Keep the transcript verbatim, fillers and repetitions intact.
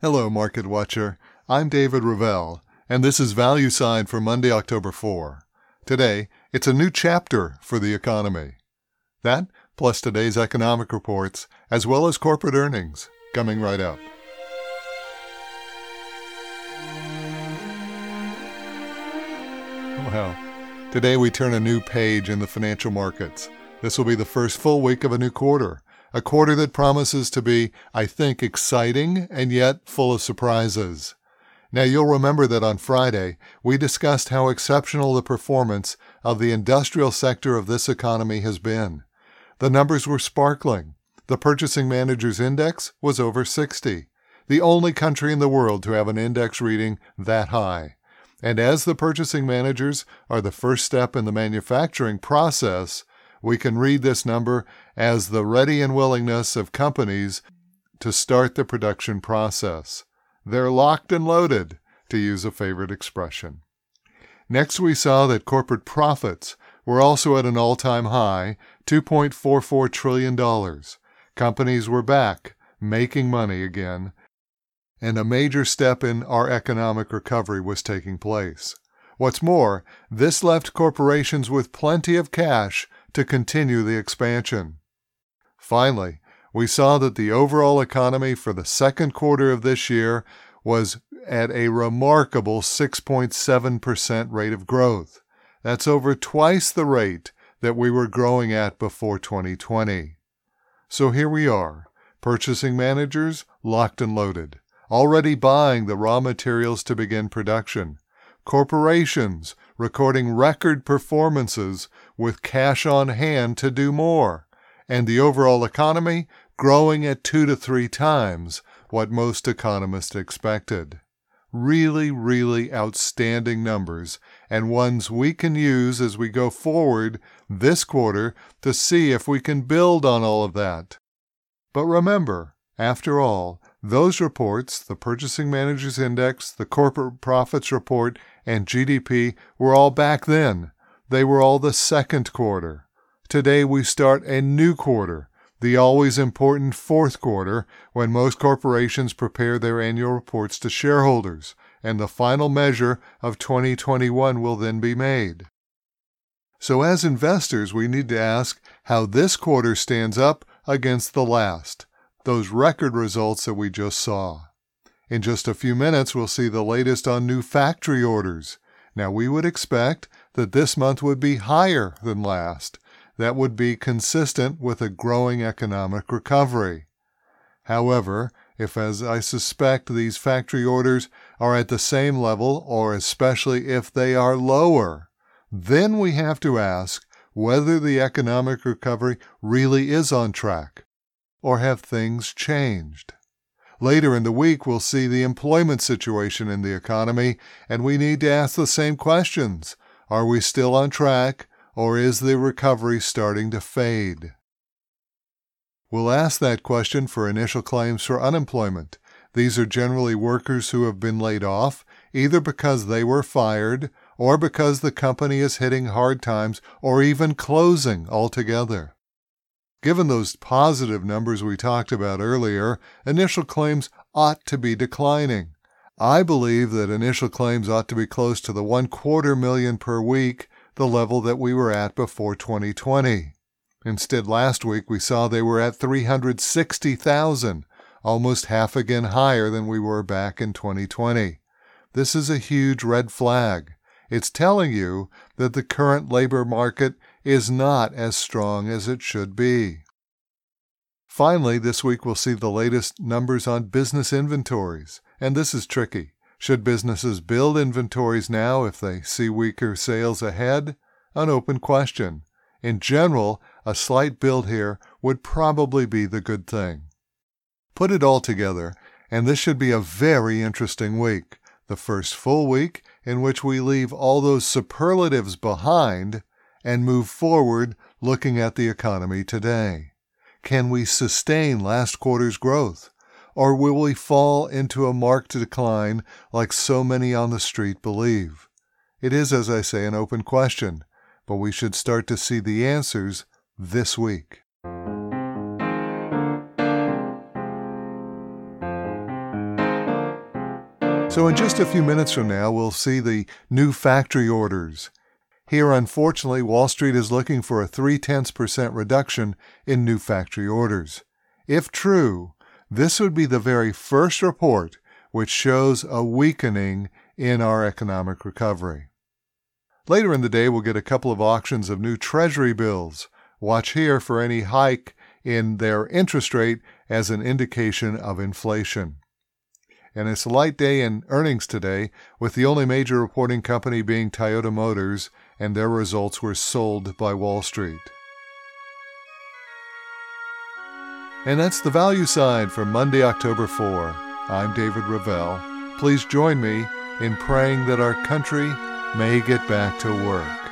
Hello, Market Watcher. I'm David Ravel, and this is Value Side for Monday, October fourth. Today, it's a new chapter for the economy. That, plus today's economic reports, as well as corporate earnings, coming right up. Well, today we turn a new page in the financial markets. This will be the first full week of a new quarter. A quarter that promises to be, I think, exciting and yet full of surprises. Now, you'll remember that on Friday, we discussed how exceptional the performance of the industrial sector of this economy has been. The numbers were sparkling. The Purchasing Managers' Index was over sixty, the only country in the world to have an index reading that high. And as the purchasing managers are the first step in the manufacturing process, we can read this number as the ready and willingness of companies to start the production process. They're locked and loaded, to use a favorite expression. Next, we saw that corporate profits were also at an all-time high, two point four four trillion dollars. Companies were back, making money again, and a major step in our economic recovery was taking place. What's more, this left corporations with plenty of cash to continue the expansion. Finally, we saw that the overall economy for the second quarter of this year was at a remarkable six point seven percent rate of growth. That's over twice the rate that we were growing at before twenty twenty. So here we are, purchasing managers locked and loaded, already buying the raw materials to begin production. Corporations recording record performances with cash on hand to do more, and the overall economy growing at two to three times what most economists expected. Really, really outstanding numbers, and ones we can use as we go forward this quarter to see if we can build on all of that. But remember, after all, those reports, the Purchasing Managers' Index, the Corporate Profits Report, and G D P were all back then. They were all the second quarter. Today we start a new quarter, the always important fourth quarter, when most corporations prepare their annual reports to shareholders, and the final measure of twenty twenty-one will then be made. So as investors, we need to ask how this quarter stands up against the last, those record results that we just saw. In just a few minutes, we'll see the latest on new factory orders. Now, we would expect that this month would be higher than last. That would be consistent with a growing economic recovery. However, if, as I suspect, these factory orders are at the same level, or especially if they are lower, then we have to ask whether the economic recovery really is on track, or have things changed. Later in the week, we'll see the employment situation in the economy, and we need to ask the same questions. Are we still on track, or is the recovery starting to fade? We'll ask that question for initial claims for unemployment. These are generally workers who have been laid off, either because they were fired, or because the company is hitting hard times, or even closing altogether. Given those positive numbers we talked about earlier, initial claims ought to be declining. I believe that initial claims ought to be close to the one quarter million per week, the level that we were at before twenty twenty. Instead, last week we saw they were at three hundred sixty thousand, almost half again higher than we were back in twenty twenty. This is a huge red flag. It's telling you that the current labor market is not as strong as it should be. Finally, this week we'll see the latest numbers on business inventories, and this is tricky. Should businesses build inventories now if they see weaker sales ahead? An open question. In general, a slight build here would probably be the good thing. Put it all together, and this should be a very interesting week, the first full week in which we leave all those superlatives behind and move forward looking at the economy today. Can we sustain last quarter's growth, or will we fall into a marked decline like so many on the street believe? It is, as I say, an open question, but we should start to see the answers this week. So in just a few minutes from now, we'll see the new factory orders. Here, unfortunately, Wall Street is looking for a three-tenths percent reduction in new factory orders. If true, this would be the very first report which shows a weakening in our economic recovery. Later in the day, we'll get a couple of auctions of new Treasury bills. Watch here for any hike in their interest rate as an indication of inflation. And it's a light day in earnings today, with the only major reporting company being Toyota Motors, and their results were sold by Wall Street. And that's the value side for Monday, October fourth. I'm David Ravel. Please join me in praying that our country may get back to work.